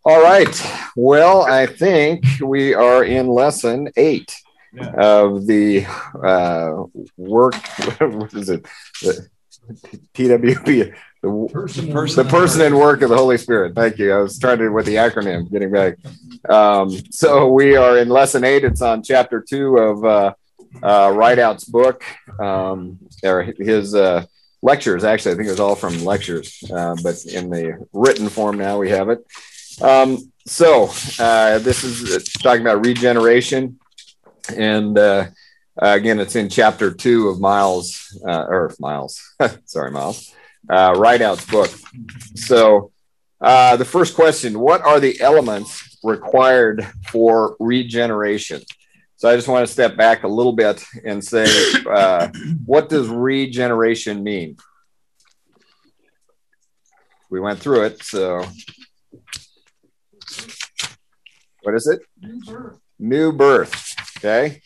All right. Well, I think we are in lesson 8 of the work. What is it? The TWP. The person and work of the Holy Spirit. Thank you. I was trying to with the acronym, getting back. So we are in lesson 8. It's on chapter 2 of Rideout's book, or his lectures. Actually, I think it was all from lectures, but in the written form now we have it. This is talking about regeneration, and again, it's in chapter 2 of Miles, Rideout's book. So the first question: what are the elements required for regeneration? So I just want to step back a little bit and say, what does regeneration mean? We went through it, so what is it? New birth. Okay.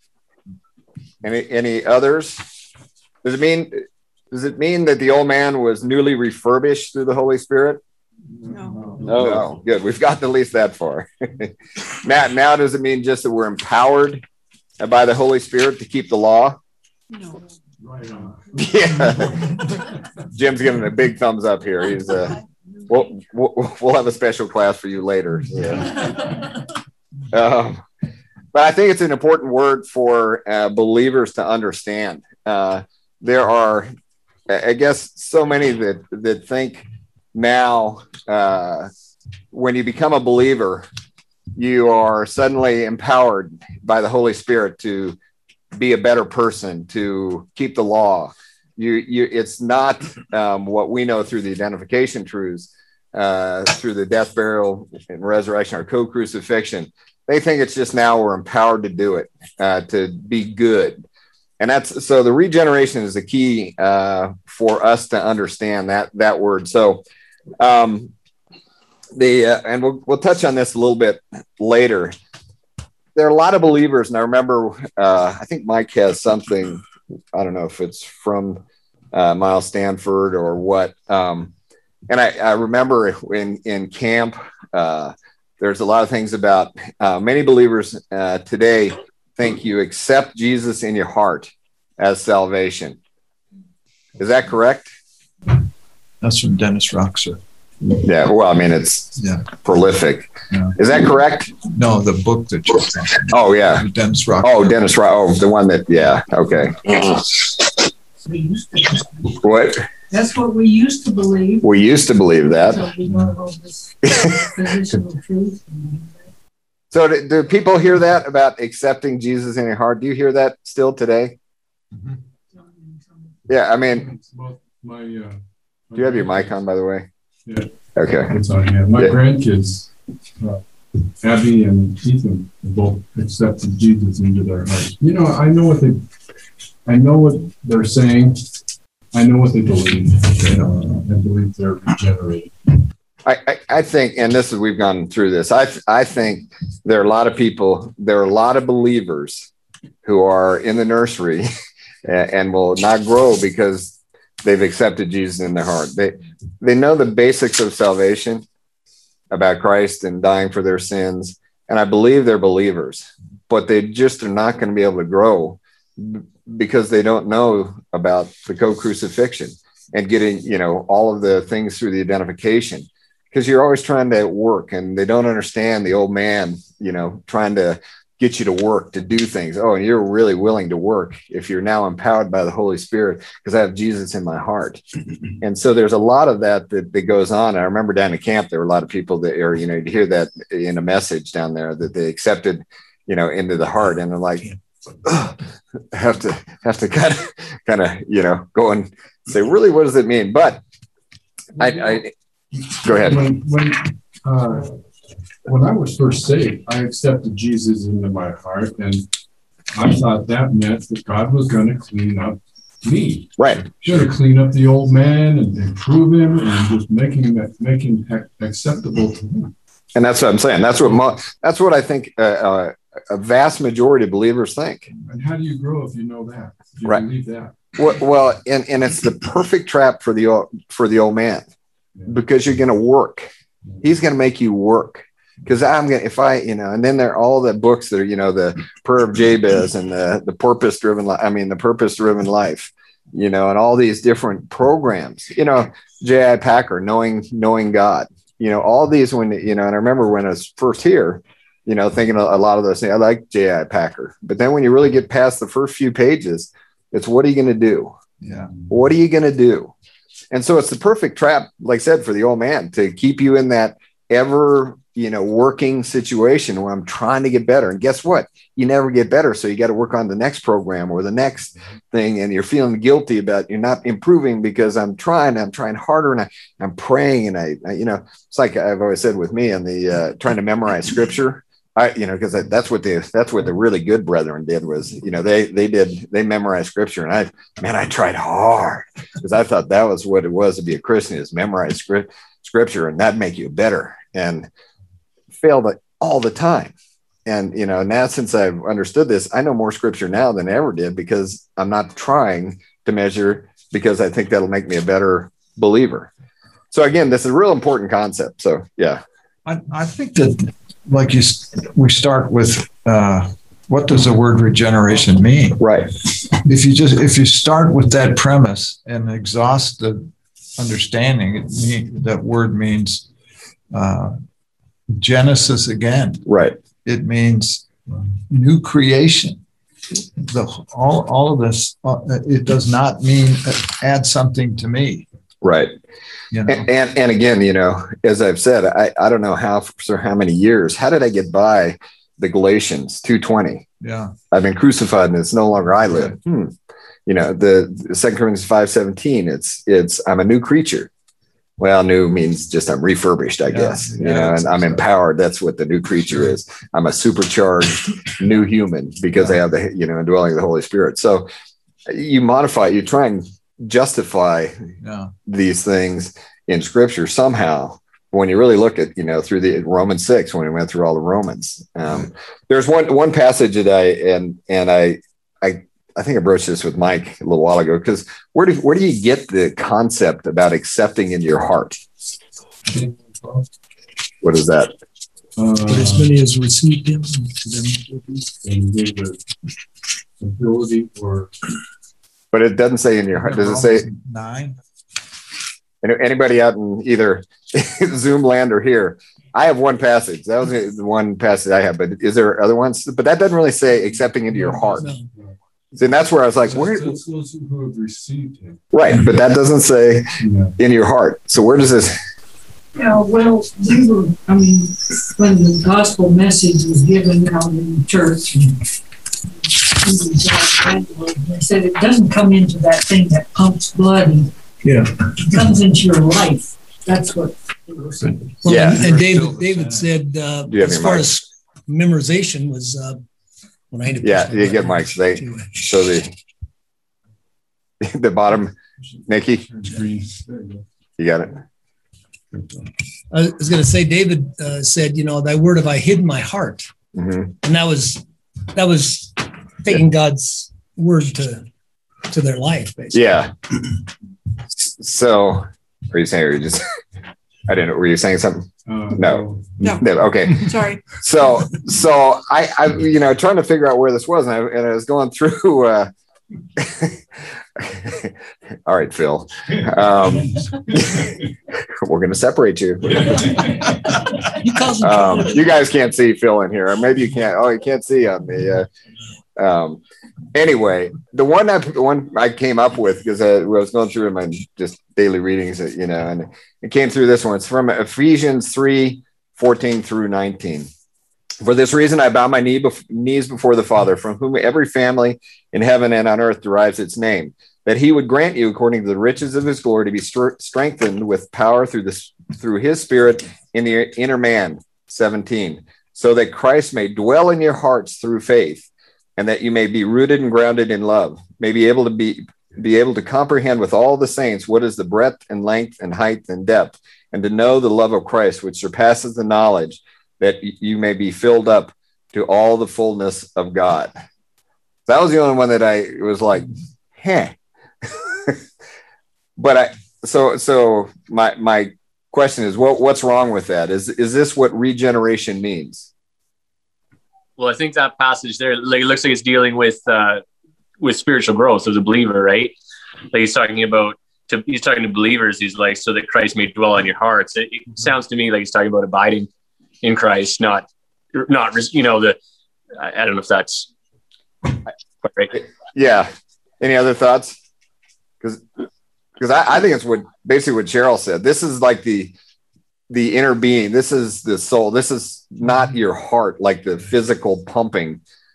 Any others? Does it mean that the old man was newly refurbished through the Holy Spirit? No. Good. We've gotten at least that far. Now, does it mean just that we're empowered by the Holy Spirit to keep the law? No. Right on. Yeah. Jim's giving a big thumbs up here. He's we'll have a special class for you later. Yeah. But I think it's an important word for believers to understand. There are, I guess, so many that think now when you become a believer, you are suddenly empowered by the Holy Spirit to be a better person, to keep the law. It's not what we know through the identification truths, through the death, burial, and resurrection, or co-crucifixion. They think it's just now we're empowered to do it, to be good. And that's so the regeneration is the key for us to understand that word. So and we'll touch on this a little bit later. There are a lot of believers, and I remember I think Mike has something, I don't know if it's from Miles Stanford or what. And I remember in camp, there's a lot of things about many believers today think you accept Jesus in your heart as salvation. Is that correct? That's from Dennis Roxer. Yeah, well, I mean, it's prolific. Yeah. Is that correct? No, the book that you're talking about. Oh, yeah. Dennis Roxer. Oh, Dennis Roxer. Oh, the one that, yeah, okay. What? That's what we used to believe. We used to believe that. So we want to hold this position of truth. So do people hear that about accepting Jesus in your heart? Do you hear that still today? Mm-hmm. Yeah, I mean, do you have your mic on, by the way? Yeah. Okay. It's on here. My grandkids, Abby and Ethan, both accepted Jesus into their hearts. You know, I know what they're saying. I know what they believe. I believe they're regenerated. I think, and this is, we've gone through this. I think there are a lot of people, there are a lot of believers who are in the nursery and will not grow because they've accepted Jesus in their heart. They know the basics of salvation, about Christ and dying for their sins. And I believe they're believers, but they just are not going to be able to grow because they don't know about the co-crucifixion and getting, all of the things through the identification, because you're always trying to work and they don't understand the old man, trying to get you to work, to do things. Oh, and you're really willing to work if you're now empowered by the Holy Spirit because I have Jesus in my heart. And so there's a lot of that goes on. I remember down at camp, there were a lot of people that are, you hear that in a message down there that they accepted, into the heart. And they're like, have to kind of, go and say, really, what does it mean? But I go ahead. When I was first saved, I accepted Jesus into my heart, and I thought that meant that God was going to clean up me. Right. Going to clean up the old man and improve him and just make him acceptable to him. And that's what I'm saying. That's what I think a vast majority of believers think. And how do you grow if you know that? If you believe that? Well, and it's the perfect trap for the old man, because you're going to work. He's going to make you work. Because and then there are all the books that are, the Prayer of Jabez and the purpose-driven life, and all these different programs, J.I. Packer, knowing God, all these and I remember when I was first here, thinking a lot of those things. I like J.I. Packer, but then when you really get past the first few pages, it's what are you going to do? Yeah. What are you going to do? And so it's the perfect trap, like I said, for the old man to keep you in that ever, working situation where I'm trying to get better. And guess what? You never get better. So you got to work on the next program or the next thing. And you're feeling guilty about you're not improving because I'm trying harder and I'm praying. And it's like I've always said with me and the trying to memorize scripture. Because that's what the really good brethren did was, they memorized scripture. And I tried hard because I thought that was what it was to be a Christian, is memorize scripture, and that'd make you better, and failed all the time. And, now since I've understood this, I know more scripture now than I ever did because I'm not trying to measure, because I think that'll make me a better believer. So again, this is a real important concept. So, yeah. I think that we start with what does the word regeneration mean? Right. If you start with that premise and exhaust the understanding, that word means Genesis again. Right. It means new creation. All of this, it does not mean add something to me. Right. And again, as I've said, I don't know for how many years, how did I get by the Galatians 2:20? Yeah. I've been crucified and it's no longer I live. The 2 Corinthians 5:17, it's I'm a new creature. Well, new means just I'm refurbished, I guess, and I'm empowered. That's what the new creature is. I'm a supercharged new human because I have the, indwelling of the Holy Spirit. So you try and justify these things in scripture somehow. When you really look at, through the Romans 6, when we went through all the Romans, there's one passage that I think I broached this with Mike a little while ago, because where do you get the concept about accepting in your heart? What is that? As many as received him, And gave the ability or. But it doesn't say in your heart. Does it say 9? Anybody out in either Zoom land or here? I have one passage. That was the one passage I have. But is there other ones? But that doesn't really say accepting into your heart. No. And that's where I was like, where? It's those who have received him. Right, but that doesn't say in your heart. So where does this? Yeah, well, when the gospel message was given out in the church, they said it doesn't come into that thing that pumps blood, and it comes into your life. That's what they were saying. Well, Yeah. and David said, as far as memorization was, when I had to You get Mike. So the bottom, Nikki, you got it. I was going to say, David said, thy word have I hid in my heart. Mm-hmm. And that was taking God's word to their life, basically. Yeah. So, are you saying, or you just, I didn't know, were you saying something? No. Okay. Sorry. So I trying to figure out where this was, and I was going through, all right, Phil, we're going to separate you. You guys can't see Phil in here, or maybe you can't. Oh, you can't see on the, anyway, the one I came up with, because I was going through my just daily readings, and it came through this one. It's from Ephesians 3:14 through 19. For this reason, I bow my knees before the Father, from whom every family in heaven and on earth derives its name, that he would grant you, according to the riches of his glory, to be strengthened with power through his Spirit in the inner man. 17. So that Christ may dwell in your hearts through faith, and that you may be rooted and grounded in love, may be able to comprehend with all the saints what is the breadth and length and height and depth, and to know the love of Christ, which surpasses the knowledge, that you may be filled up to all the fullness of God. That was the only one that I was like, But so my question is, what's wrong with that? Is this what regeneration means? Well, I think that passage there, like, it looks like it's dealing with spiritual growth as a believer, right? Like he's talking to believers. He's like, so that Christ may dwell in your hearts. It sounds to me like he's talking about abiding in Christ, not, I don't know if that's quite right. Yeah. Any other thoughts? Because I think it's basically what Cheryl said. This is like the inner being. This is the soul. This is not your heart, like the physical pumping,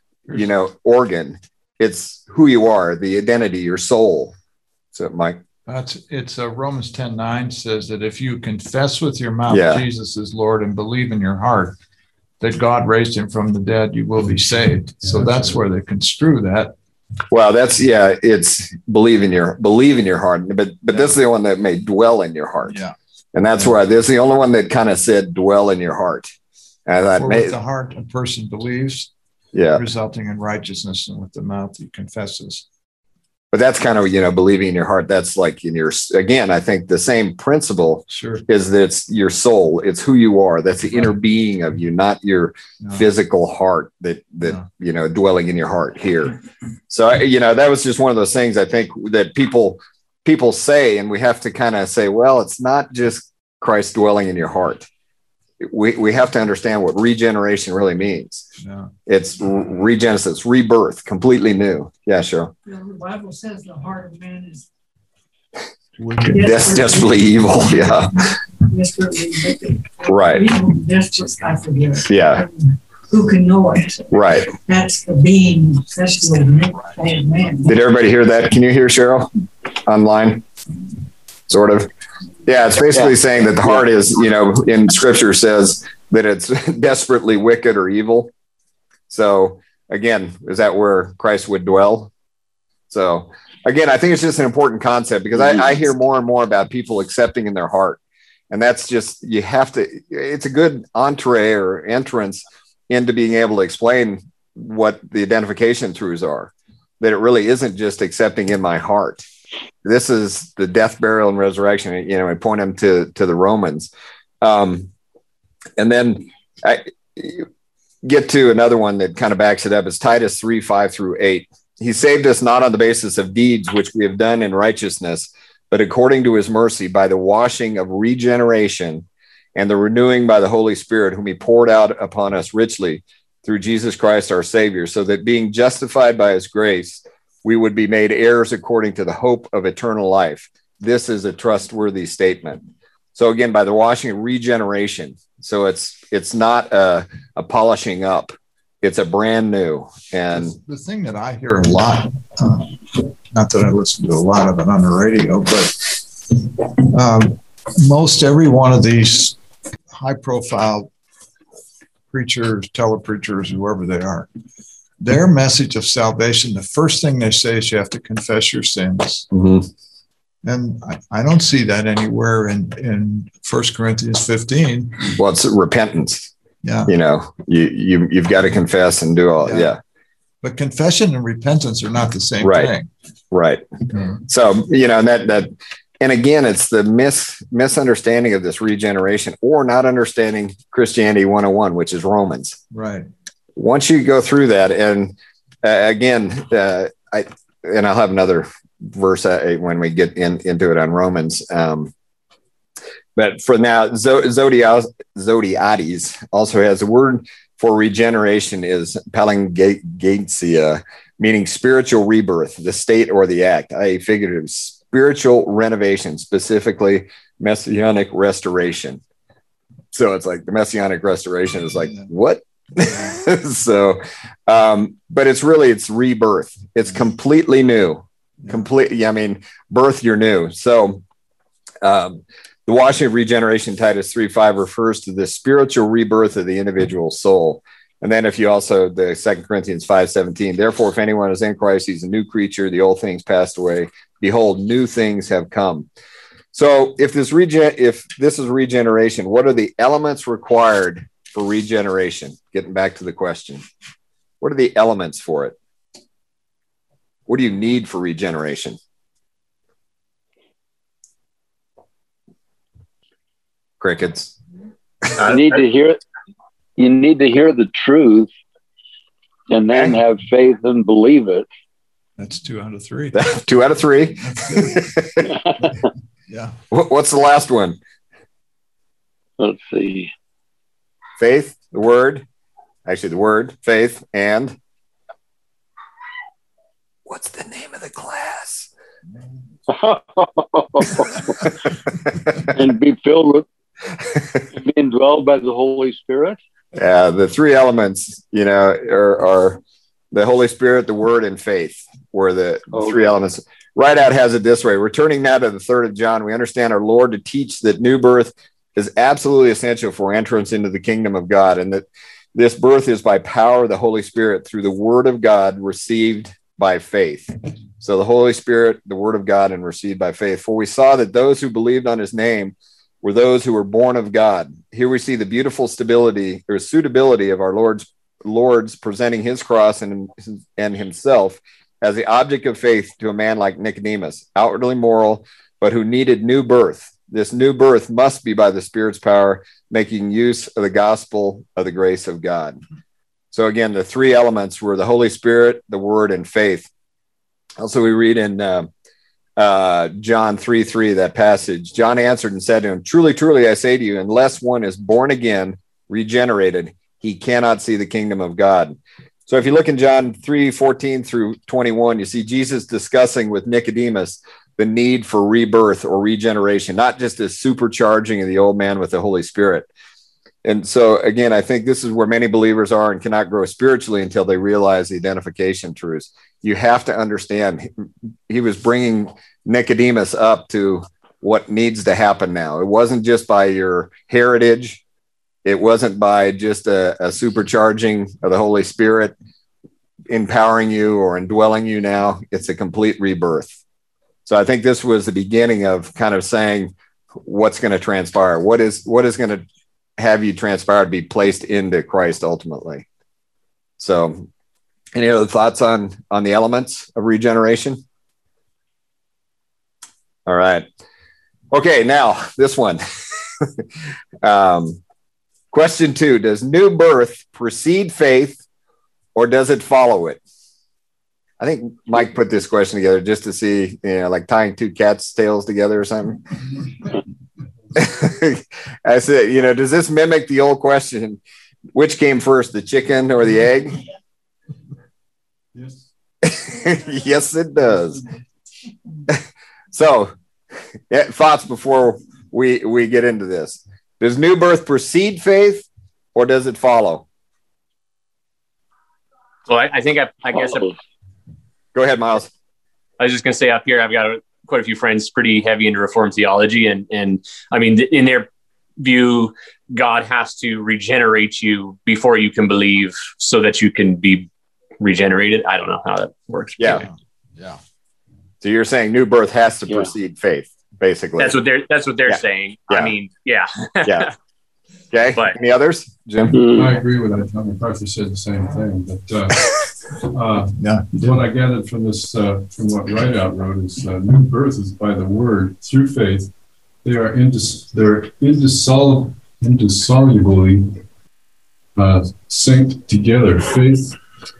organ. It's who you are, the identity, your soul. So, Mike. It's Romans 10:9 says that if you confess with your mouth Jesus is Lord and believe in your heart that God raised him from the dead, you will be saved. So that's where they construe that. Well, it's believe in your heart, but this is the one that may dwell in your heart. Yeah. And that's why this is the only one that kind of said dwell in your heart. And with the heart a person believes, resulting in righteousness, and with the mouth he confesses. But that's kind of, believing in your heart. That's like again, I think the same principle is that it's your soul. It's who you are. That's the inner being of you, not your physical heart that dwelling in your heart here. So, that was just one of those things I think that people say, and we have to kind of say, well, it's not just Christ dwelling in your heart. We have to understand what regeneration really means. Yeah. It's regenesis, rebirth, completely new. Yeah, sure. The Bible says the heart of man is desperately evil. Yeah. Desperately wicked. Right. Evil, desperate, I forget. Yeah. Who can know it? Right. That's the being. That's the man. Did everybody hear that? Can you hear Cheryl online? Sort of. Yeah, it's basically saying that the heart is, in scripture says that it's desperately wicked or evil. So again, is that where Christ would dwell? So again, I think it's just an important concept because I hear more and more about people accepting in their heart. And that's just, it's a good entree or entrance into being able to explain what the identification truths are, that it really isn't just accepting in my heart. This is the death, burial, and resurrection. I point them to the Romans. And then I get to another one that kind of backs it up. It's Titus 3:5-8. He saved us not on the basis of deeds, which we have done in righteousness, but according to his mercy by the washing of regeneration and the renewing by the Holy Spirit, whom he poured out upon us richly through Jesus Christ, our Savior, so that being justified by his grace, we would be made heirs according to the hope of eternal life. This is a trustworthy statement. So again, by the washing of regeneration. So it's not a polishing up. It's a brand new. And the thing that I hear a lot, not that I listen to a lot of it on the radio, but most every one of these high profile preachers, telepreachers, whoever they are, their message of salvation, the first thing they say is you have to confess your sins. Mm-hmm. And I don't see that anywhere in 1 Corinthians 15. Well, it's repentance. Yeah. You've got to confess and do all. Yeah. But confession and repentance are not the same thing. Right. Mm-hmm. So, and again, it's the misunderstanding of this regeneration or not understanding Christianity 101, which is Romans. Right. Once you go through that, and I'll have another verse when we get into it on Romans. But for now, Zodiades also has the word for regeneration is palingenesia, meaning spiritual rebirth, the state or the act, i.e. figurative spiritual renovation, specifically messianic restoration. So it's like the messianic restoration is like, what? So, but it's rebirth. It's completely new. Birth, you're new. So, the washing of regeneration, Titus 3:5 refers to the spiritual rebirth of the individual soul. And then if you also, the 2 Corinthians 5:17, therefore, if anyone is in Christ, he's a new creature, the old things passed away. Behold, new things have come. So if this is regeneration, what are the elements required for regeneration? Getting back to the question, what are the elements for it? What do you need for regeneration? Crickets. You need to hear the truth and then have faith and believe it. That's 2 out of 3. 2 out of 3. Yeah. What's the last one? Let's see. Faith, the word, faith, and what's the name of the class? And be filled with, be indwelled by the Holy Spirit. Yeah, the 3 elements, are the Holy Spirit, the Word, and faith. Were the 3 elements. Rideout has it this way: returning now to the 3rd of John, we understand our Lord to teach that new birth is absolutely essential for entrance into the kingdom of God, and that this birth is by power of the Holy Spirit through the Word of God received by faith. So the Holy Spirit, the Word of God, and received by faith. For we saw that those who believed on his name were those who were born of God. Here we see the beautiful stability or suitability of our Lord's presenting his cross and himself as the object of faith to a man like Nicodemus, outwardly moral, but who needed new birth. This new birth must be by the Spirit's power, making use of the gospel of the grace of God. So again, the 3 elements were the Holy Spirit, the Word, and faith. Also, we read in John 3:3, that passage. John answered and said to him, "Truly, truly, I say to you, unless one is born again, regenerated, he cannot see the kingdom of God." So if you look in John 3:14 through 21, you see Jesus discussing with Nicodemus the need for rebirth or regeneration, not just a supercharging of the old man with the Holy Spirit. And so, again, I think this is where many believers are and cannot grow spiritually until they realize the identification truths. You have to understand, he was bringing Nicodemus up to what needs to happen now. It wasn't just by your heritage. It wasn't by just a supercharging of the Holy Spirit empowering you or indwelling you now. It's a complete rebirth. So I think this was the beginning of kind of saying what's going to transpire. What is going to have you transpire to be placed into Christ ultimately? So any other thoughts on the elements of regeneration? All right. Okay, now this one. Question 2, does new birth precede faith or does it follow it? I think Mike put this question together just to see, like tying 2 cats' tails together or something. I said, does this mimic the old question, which came first, the chicken or the egg? Yes. Yes, it does. So, thoughts before we get into this. Does new birth precede faith or does it follow? Well, I think I guess. Go ahead, Miles. I was just going to say up here, I've got quite a few friends pretty heavy into Reformed theology. And I mean, in their view, God has to regenerate you before you can believe so that you can be regenerated. I don't know how that works. Yeah. So you're saying new birth has to precede faith, basically. That's what they're saying. Yeah. I mean, yeah. Okay. But any others, Jim? I agree with that. Tom MacArthur said the same thing. But what I gathered from this, from what Rideout wrote, is new birth is by the Word through faith. They're indissolubly synced together. Faith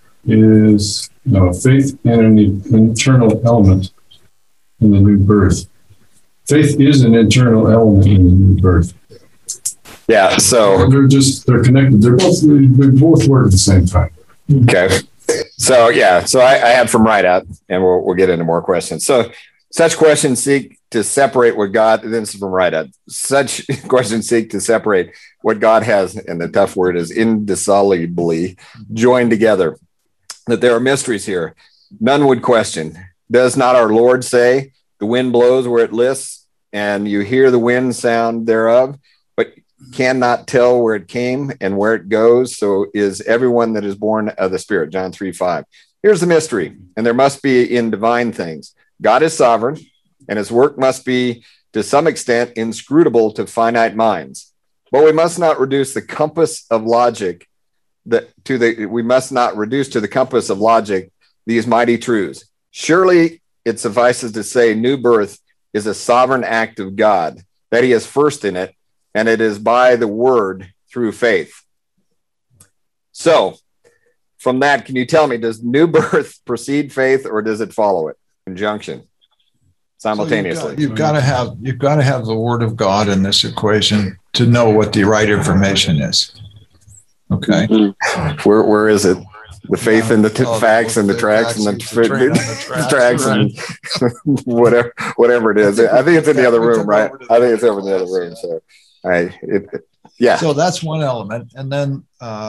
and an internal element in the new birth. Faith is an internal element in the new birth. Yeah, so they're connected. They both work at the same time. Okay. So I have from Rideout, and we'll get into more questions. So such questions seek to separate what God, this is from Rideout. Such questions seek to separate what God has, and the tough word is indissolubly joined together. That there are mysteries here. None would question. Does not our Lord say, the wind blows where it lists, and you hear the wind sound thereof, but cannot tell where it came and where it goes? So is everyone that is born of the Spirit. John 3:5. Here's the mystery, and there must be in divine things. God is sovereign, and his work must be to some extent inscrutable to finite minds. But we must not reduce the compass of logic we must not reduce to the compass of logic these mighty truths. Surely it suffices to say new birth is a sovereign act of God, that he is first in it, and it is by the word through faith. So from that, can you tell me, does new birth precede faith, or does it follow it? Conjunction. Simultaneously. So you've got to have the word of God in this equation to know what the right information is. Okay. Where is it? The faith and the facts and the tracks and the tracks and whatever it is. I think it's in the other room, right? I think it's over in the other room. So, yeah. So that's one element, and then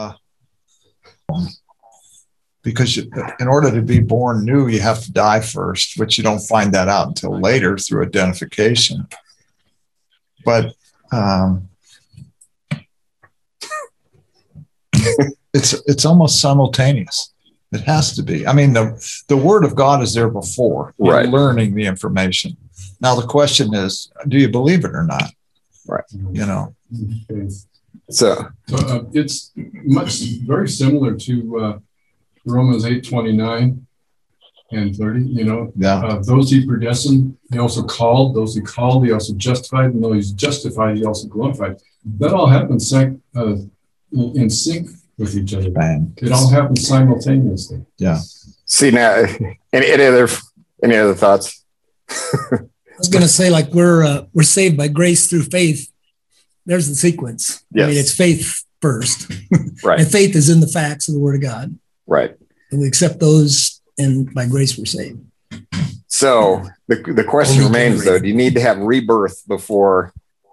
because in order to be born new, you have to die first, which you don't find that out until later through identification. But it's almost simultaneous. It has to be. I mean, the word of God is there before you're learning the information. Now the question is, do you believe it or not? Right. You know. So it's very similar to Romans 8:29 and 30. You know, those he predestined, he also called. Those he called, he also justified. And those he's justified, he also glorified. That all happens in sync with each other. Bang. It all happens simultaneously. Yeah. See now, any other thoughts? I was going to say, like, we're saved by grace through faith. There's the sequence. Yes. I mean, it's faith first, right? And faith is in the facts of the Word of God, right? And we accept those, and by grace we're saved. So the question remains, though: do you need to have rebirth before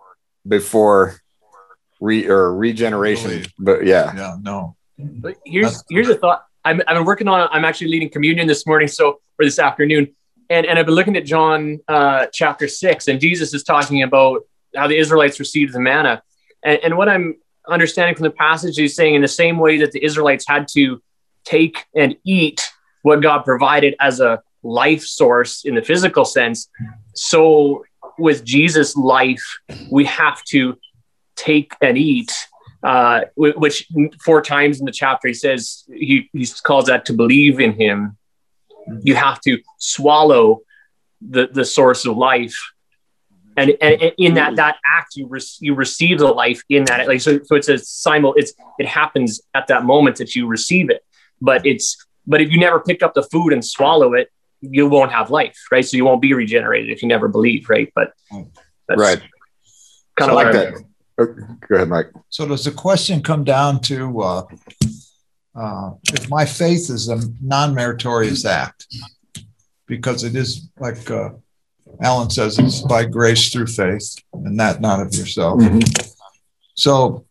regeneration? But no. But here's a thought. I've been working on. I'm actually leading communion this morning, or this afternoon, and I've been looking at John chapter 6, and Jesus is talking about how the Israelites received the manna, and what I'm understanding from the passage, he's saying in the same way that the Israelites had to take and eat what God provided as a life source in the physical sense, so with Jesus' life, we have to take and eat, which 4 times in the chapter he says, he calls that to believe in him. You have to swallow the source of life, and in that act you receive the life in that. Like so it's it happens at that moment that you receive it. But if you never pick up the food and swallow it, you won't have life, right? So you won't be regenerated if you never believe, right? But that's right, kind of like that. Go ahead, Mike. So does the question come down to if my faith is a non-meritorious act, because it is like Alan says, it's by grace through faith, and that not of yourself. Mm-hmm. So,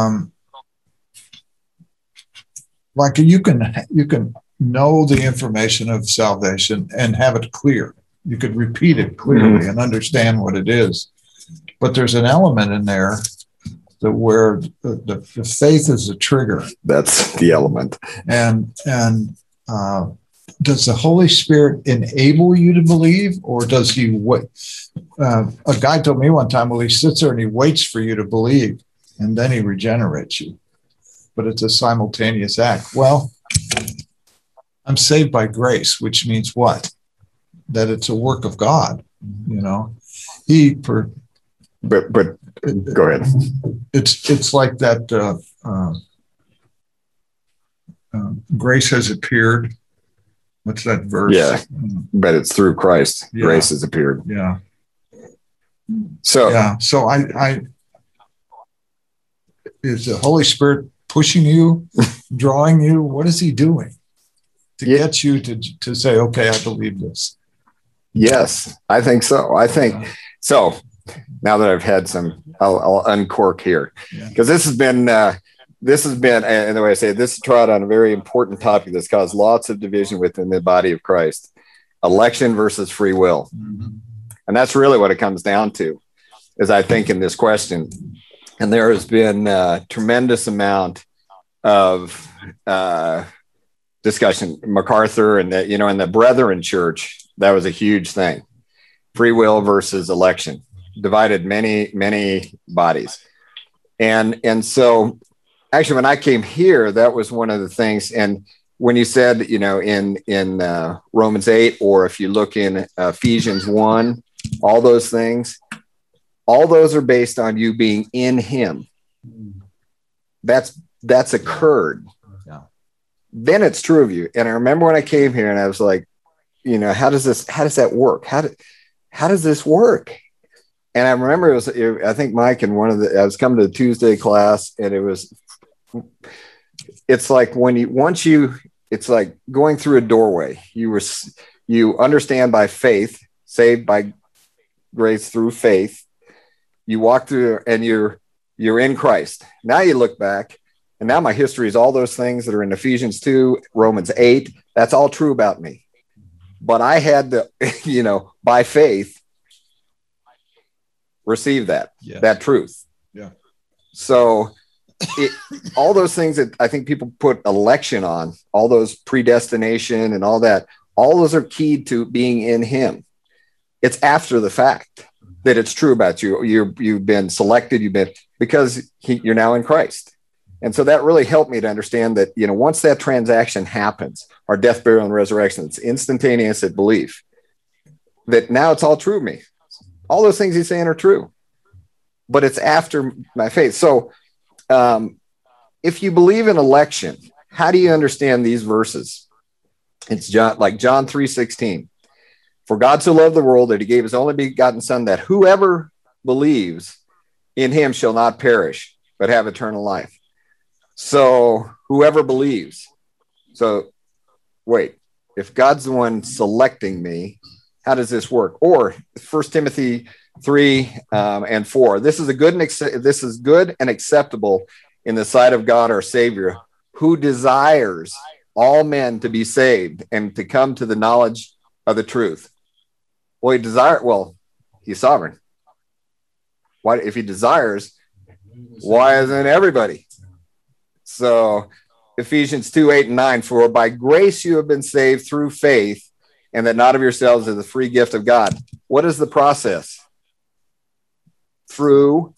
like you can know the information of salvation and have it clear. You could repeat it clearly and understand what it is. But there's an element in there that where the faith is a trigger. That's the element. And does the Holy Spirit enable you to believe, or does he wait? A guy told me one time, well, he sits there and he waits for you to believe, and then he regenerates you. But it's a simultaneous act. Well, I'm saved by grace, which means what? That it's a work of God. You know, But go ahead. It's like that. Grace has appeared. What's that verse? Yeah, but it's through Christ. Yeah. Grace has appeared. Yeah. So I is the Holy Spirit pushing you, drawing you? What is he doing to get you to say, okay, I believe this? Yes, I think so. So. Now that I've had some, I'll uncork here, because this has been, and the way I say it, this trod on a very important topic that's caused lots of division within the body of Christ: election versus free will. Mm-hmm. And that's really what it comes down to, is I think in this question. And there has been a tremendous amount of discussion. MacArthur and the Brethren Church, that was a huge thing. Free will versus election. Divided many bodies. And so actually when I came here, that was one of the things. And when you said, in Romans 8, or if you look in Ephesians 1, all those things all those are based on you being in him. That's occurred. Yeah. Then it's true of you. And I remember when I came here and I was like, how does that work? How does this work? And I remember I think Mike in I was coming to the Tuesday class, and it's like it's like going through a doorway. You understand by faith, saved by grace through faith. You walk through and you're in Christ. Now you look back, and now my history is all those things that are in Ephesians 2, Romans 8. That's all true about me. But I had to, by faith, receive that truth. Yeah. So all those things that I think people put election on, all those predestination and all that, all those are keyed to being in him. It's after the fact that it's true about you. You've been selected, because you're now in Christ. And so that really helped me to understand that, once that transaction happens, our death, burial, and resurrection, it's instantaneous at belief, that now it's all true of me. All those things he's saying are true, but it's after my faith. So if you believe in election, how do you understand these verses? It's John 3:16. For God so loved the world that he gave his only begotten son, that whoever believes in him shall not perish, but have eternal life. So whoever believes. So wait, if God's the one selecting me, how does this work? Or 1 Timothy 3 and 4. This is good and acceptable in the sight of God our Savior, who desires all men to be saved and to come to the knowledge of the truth. Well, he's sovereign. Why, if he desires, why isn't everybody? So Ephesians 2, 8 and 9, for by grace you have been saved through faith, and that not of yourselves is a free gift of God. What is the process? Through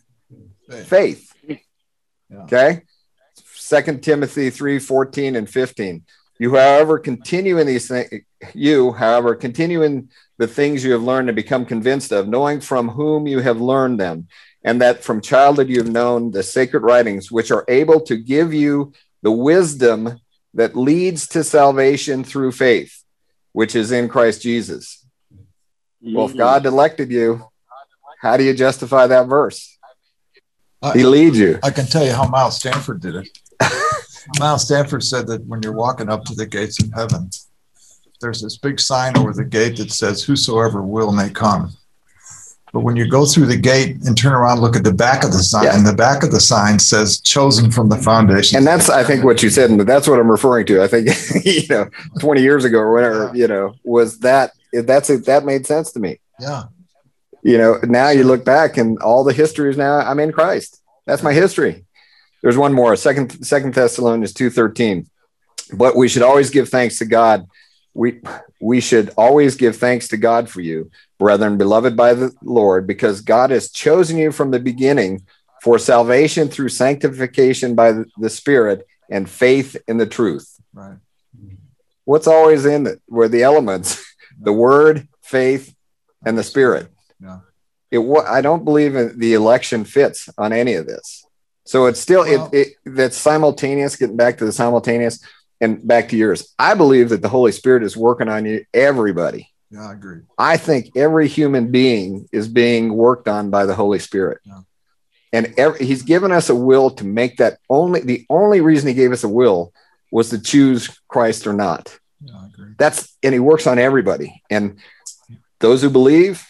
faith. Yeah. Okay. 2 Timothy 3, 14 and 15. You, however, continue in these things. Continue in the things you have learned and become convinced of, knowing from whom you have learned them, and that from childhood you have known the sacred writings, which are able to give you the wisdom that leads to salvation through faith, which is in Christ Jesus. Well, if God elected you, how do you justify that verse? He leads you. I can tell you how Miles Stanford did it. Miles Stanford said that when you're walking up to the gates of heaven, there's this big sign over the gate that says, whosoever will may come. But when you go through the gate and turn around, look at the back of the sign, and the back of the sign says chosen from the foundation. And that's, I think, what you said, and that's what I'm referring to. I think, 20 years ago or whatever, was that made sense to me. Yeah. Now you look back and all the history is now I'm in Christ. That's my history. There's one more, Second Thessalonians 2:13. But we should always give thanks to God. We should always give thanks to God for you, brethren, beloved by the Lord, because God has chosen you from the beginning for salvation through sanctification by the Spirit and faith in the truth. Right. What's always in it? Were the elements, the Word, faith, and the Spirit. Yeah. I don't believe the election fits on any of this. So it's still that's simultaneous. Getting back to the simultaneous. And back to yours, I believe that the Holy Spirit is working on you, everybody. Yeah, I agree. I think every human being is being worked on by the Holy Spirit. Yeah. And he's given us a will to make that the only reason he gave us a will was to choose Christ or not. Yeah, I agree. And he works on everybody. And those who believe,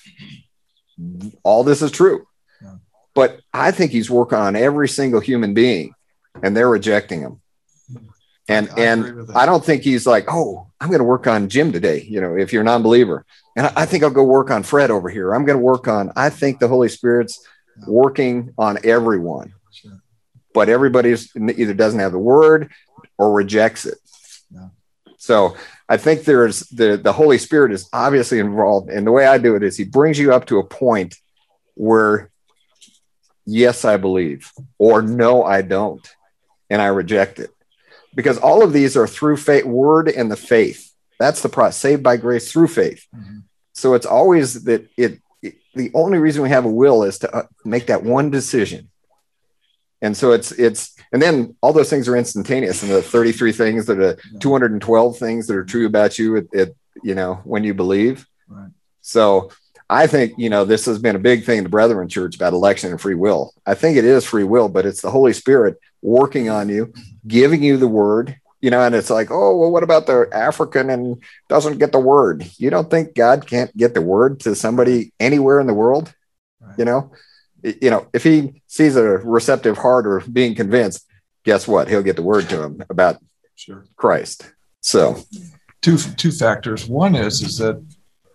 all this is true. Yeah. But I think he's working on every single human being, and they're rejecting him. And I don't think he's like, oh, I'm going to work on Jim today, if you're a non-believer. And I think I'll go work on Fred over here. I'm going to work on, I think the Holy Spirit's working on everyone. Sure. But everybody either doesn't have the word or rejects it. Yeah. So I think there's the Holy Spirit is obviously involved. And the way I do it is he brings you up to a point where, yes, I believe, or no, I don't. And I reject it. Because all of these are through faith, word and the faith. That's the process, saved by grace through faith. Mm-hmm. So it's always that the only reason we have a will is to make that one decision. And so it's, and then all those things are instantaneous. And the 33 things that are 212 things that are true about you, when you believe. Right. So I think, this has been a big thing in the Brethren Church about election and free will. I think it is free will, but it's the Holy Spirit working on you, giving you the word, and it's like, oh, well, what about the African and doesn't get the word? You don't think God can't get the word to somebody anywhere in the world? Right. If he sees a receptive heart or being convinced, guess what? He'll get the word to him about Christ. So two factors. One is that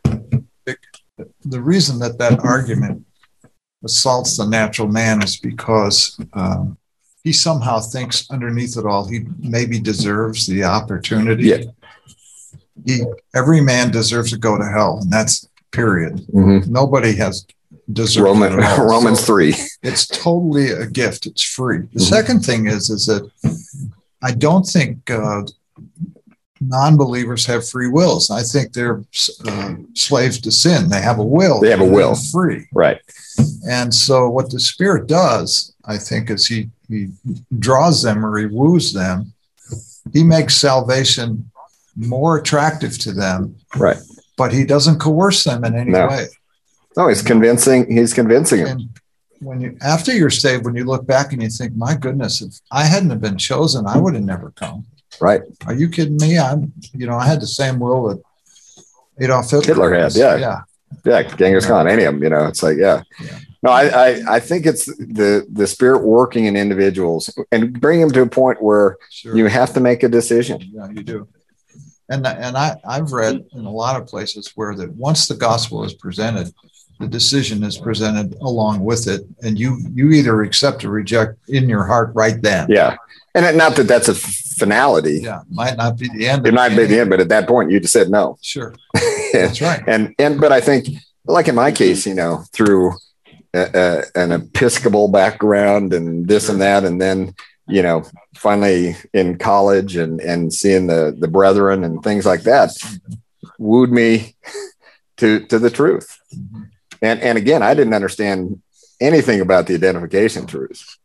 the reason that argument assaults the natural man is because he somehow thinks underneath it all, he maybe deserves the opportunity. Yeah. Every man deserves to go to hell, and that's period. Mm-hmm. Nobody has deserved Romans 3. It's totally a gift. It's free. The second thing is that I don't think non-believers have free wills. I think they're slaves to sin. They have a will. They have a will. Free. Right. And so what the Spirit does, I think, is he draws them or he woos them. He makes salvation more attractive to them. Right. But he doesn't coerce them in any way. No, he's convincing. He's convincing them. And after you're saved, when you look back and you think, my goodness, if I hadn't have been chosen, I would have never come. Right. Are you kidding me? I had the same will that Adolf Hitler had. Yeah. Genghis Khan, any of them, it's like, yeah. No, I think it's the Spirit working in individuals and bring them to a point where you have to make a decision. Yeah, you do. And I've read in a lot of places where that once the gospel is presented, the decision is presented along with it, and you either accept or reject in your heart right then. Yeah, and not that that's a finality. Yeah, might not be the end. It might be the end, but at that point, you just said no. Sure, that's right. But I think, like in my case, through an Episcopal background and this and that, and then finally in college and seeing the brethren and things like that wooed me to the truth. And again, I didn't understand anything about the identification truth,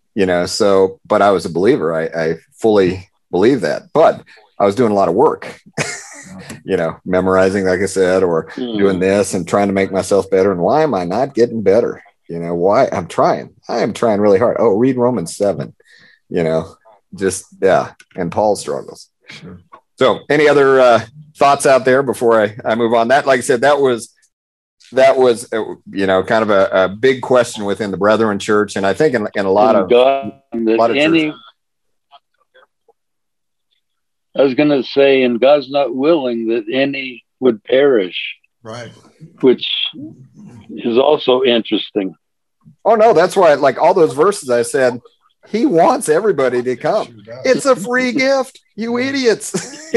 but I was a believer. I fully believe that, but I was doing a lot of work, memorizing, like I said, or doing this and trying to make myself better. And why am I not getting better? Why? I am trying really hard. Oh, read Romans 7, and Paul's struggles. Sure. So any other thoughts out there before I move on? That, like I said, that was kind of a big question within the Brethren Church, and I think in a lot of churches. I was going to say, and God's not willing that any would perish, right? Which is also interesting. Oh no, that's why, like all those verses I said, he wants everybody to come. Sure, it's a free gift, you idiots.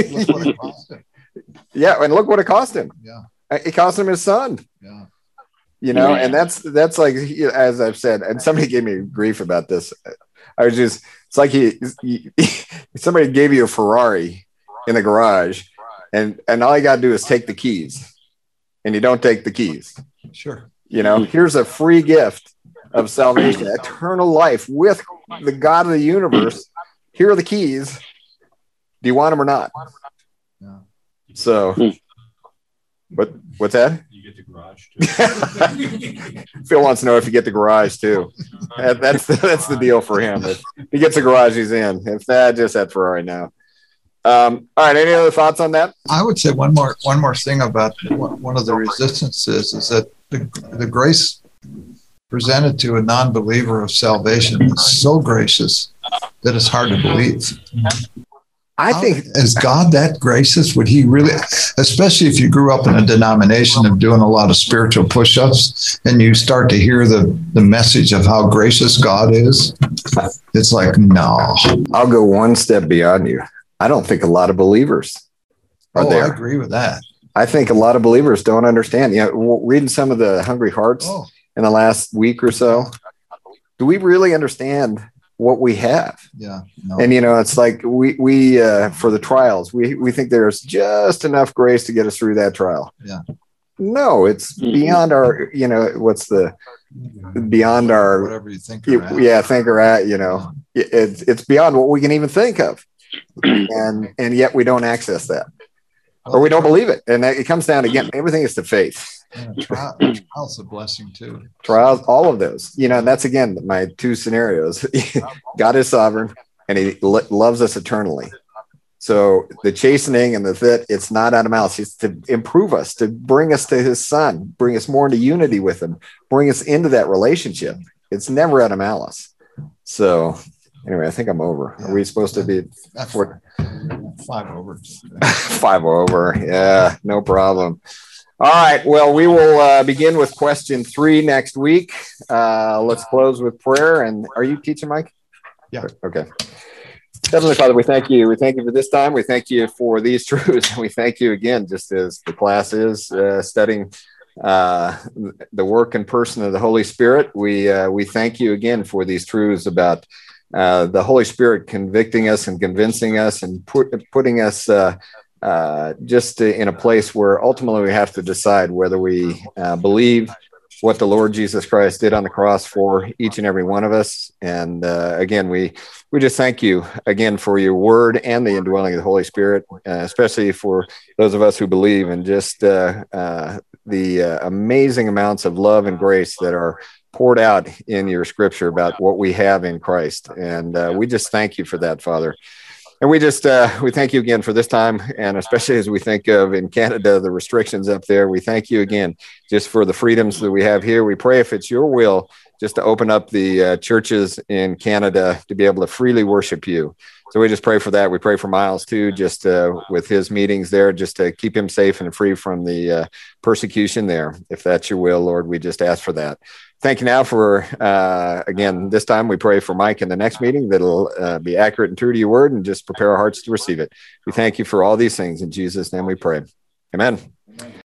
Yeah, and look what it cost him. Yeah. It cost him his son. Yeah. And that's like, as I've said, and somebody gave me grief about this. It's like somebody gave you a Ferrari in the garage, and all you got to do is take the keys, and you don't take the keys. Sure. Here's a free gift of salvation, eternal life with the God of the universe. Here are the keys. Do you want them or not? Yeah. So, what's that? You get the garage too. Phil wants to know if you get the garage too. That's the deal for him. If he gets a garage, he's in. If not, just that Ferrari now. All right. Any other thoughts on that? I would say one more thing about one of the resistances is that the grace presented to a non-believer of salvation is so gracious that it's hard to believe. I think, is God that gracious? Would he really, especially if you grew up in a denomination of doing a lot of spiritual push-ups and you start to hear the message of how gracious God is? It's like, no. I'll go one step beyond you. I don't think a lot of believers are there. I agree with that. I think a lot of believers don't understand. Reading some of the Hungry Hearts in the last week or so, do we really understand what we have? Yeah. No. And, it's like we for the trials, we think there's just enough grace to get us through that trial. Yeah. No, it's beyond our, beyond our, whatever you think. think or at, it's beyond what we can even think of. And yet we don't access that, or we don't believe it. And it comes down again, everything is to faith. Trials a blessing too. Trials, all of those, and that's again my two scenarios. God is sovereign and he loves us eternally. So the chastening and the fit, it's not out of malice. It's to improve us, to bring us to his son, bring us more into unity with him, bring us into that relationship. It's never out of malice. So anyway, I think I'm over. Are we supposed to be 5 over? 5 over. Yeah, no problem. All right. Well, we will begin with question 3 next week. Let's close with prayer. And are you teaching, Mike? Yeah. Okay. Heavenly Father, we thank you. We thank you for this time. We thank you for these truths. And we thank you again, just as the class is studying the work and person of the Holy Spirit. We thank you again for these truths about the Holy Spirit convicting us and convincing us and putting us just in a place where ultimately we have to decide whether we believe what the Lord Jesus Christ did on the cross for each and every one of us. And again, we just thank you again for your word and the indwelling of the Holy Spirit, especially for those of us who believe, and just the amazing amounts of love and grace that are poured out in your scripture about what we have in Christ. And we just thank you for that, Father. And we just we thank you again for this time, and especially as we think of in Canada, the restrictions up there. We thank you again just for the freedoms that we have here. We pray, if it's your will, just to open up the churches in Canada to be able to freely worship you. So we just pray for that. We pray for Miles too, just with his meetings there, just to keep him safe and free from the persecution there. If that's your will, Lord, we just ask for that. Thank you now for, again, this time we pray for Mike in the next meeting that'll be accurate and true to your word, and just prepare our hearts to receive it. We thank you for all these things. In Jesus' name we pray. Amen.